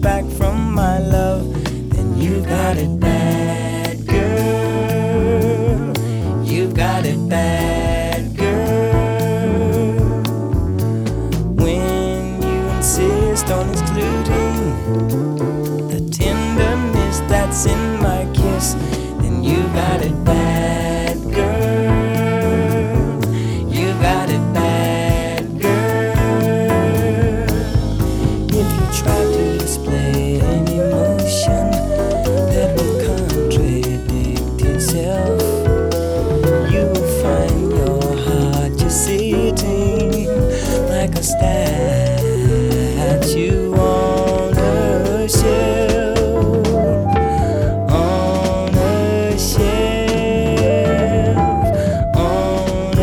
back from my love, then you got it bad, girl. You got it bad, girl. When you insist on excluding the tenderness that's in my kiss, then you got it bad, girl. You got it bad, girl. If you try to display an emotion that will contradict itself, you will find your heart just sitting like a statue on a shelf, on a shelf, on a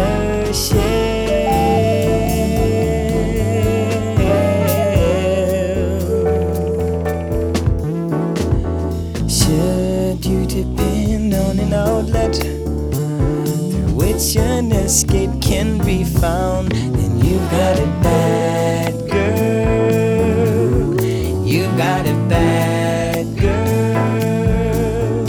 shelf. Should you depend on an outlet through which an escape can be found, then you got it bad, girl. You got it bad, girl.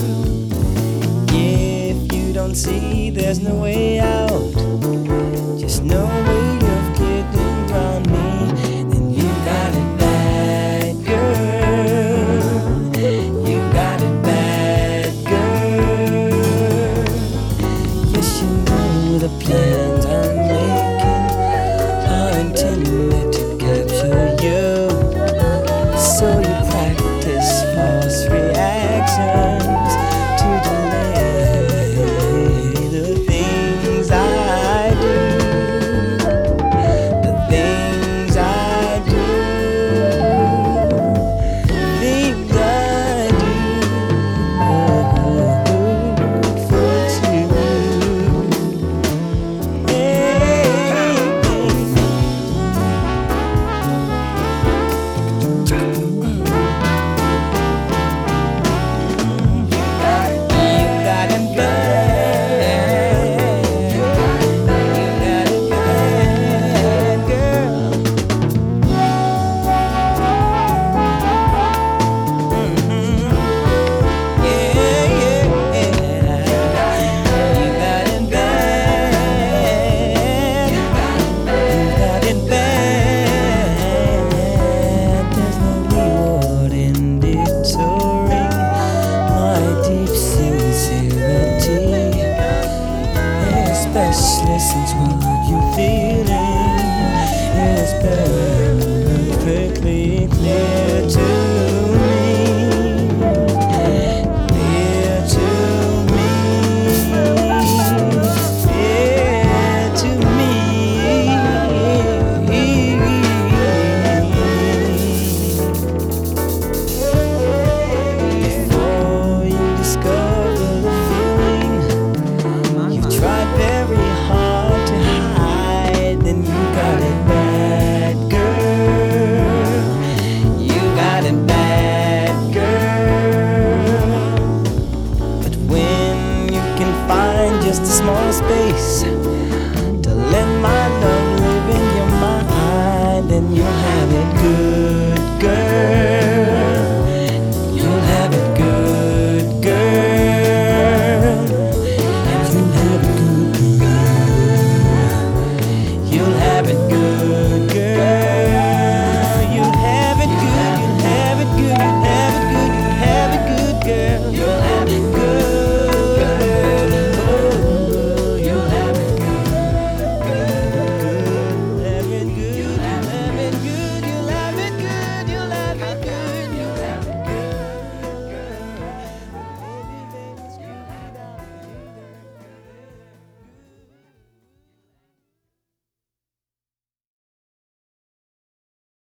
If you don't see there's no way out, just no way of getting around me, then you got it bad, girl. You got it bad, girl. Yes, you know the plans I'm making are intended to capture you, so you practice false reactions to delay the things I do, the things I do, things I do for you. Especially since what you're feeling is perfectly clear to me, clear to me, clear to me. Before you discover the feeling you've tried very hard to hide, then you got it bad, girl. You got it bad, girl. But when you can find just a small space to let my love live in your mind, then you'll have it good.